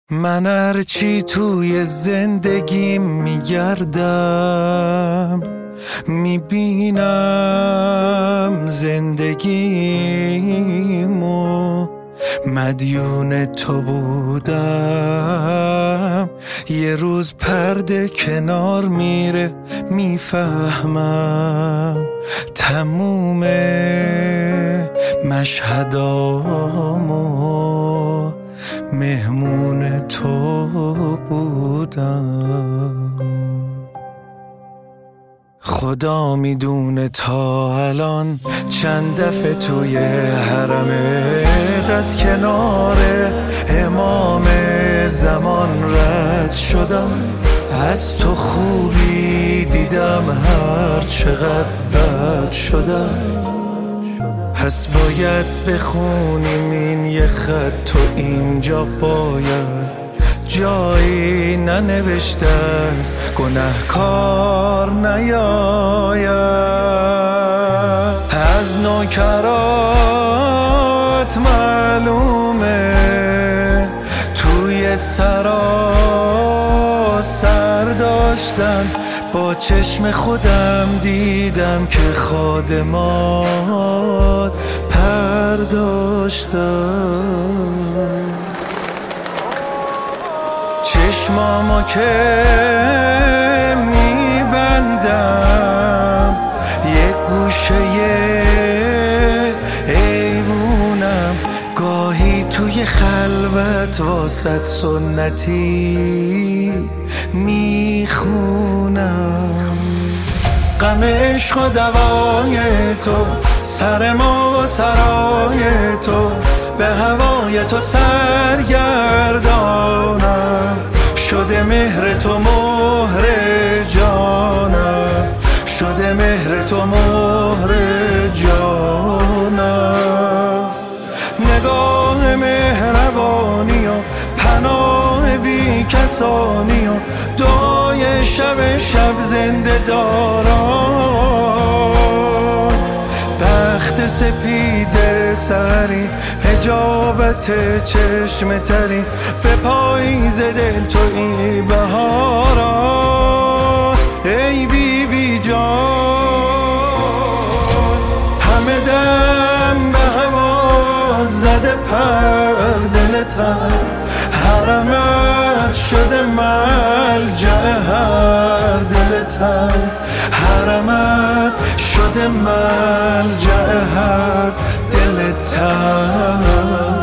من هرچی توی زندگیم میگردم میبینم زندگیمو مدیون تو بودم. یه روز پرده کنار میره میفهمم تموم مشهدامو مهمون تو بودم. خدا میدونه تا الان چند دفعه توی حرمت از کنار امام زمان رد شدم. از تو خوبی دیدم هر چقدر بد شدم. پس باید بخونیم این یه خط تو اینجا باید جایی ننوشته از گنهکار نیاید. از نوکرات معلومه توی سر داشتن. با چشم خودم دیدم که خادمات پرداشتن. چشمامو که میبندم یک گوشه ایوونم. گاهی توی خلوت واسط سنتی میخونم. غم عشق و دوای تو سر ما و سرای تو به هوای تو سرگردانم. شده مهر تو مهر جانم. شده مهر تو مهر جانم. نگاه مهربانی و پناه بی کسانی و دعای شب زنده دارم. بخت سپید سری حجابت چشم تری به پاییز دل توی بهارا. ای بی بی جان همه دم به هوا زده پر دلتم. حرمت شده ملجأ هر دلتم. حرمت شده ملجأ هر دلتم.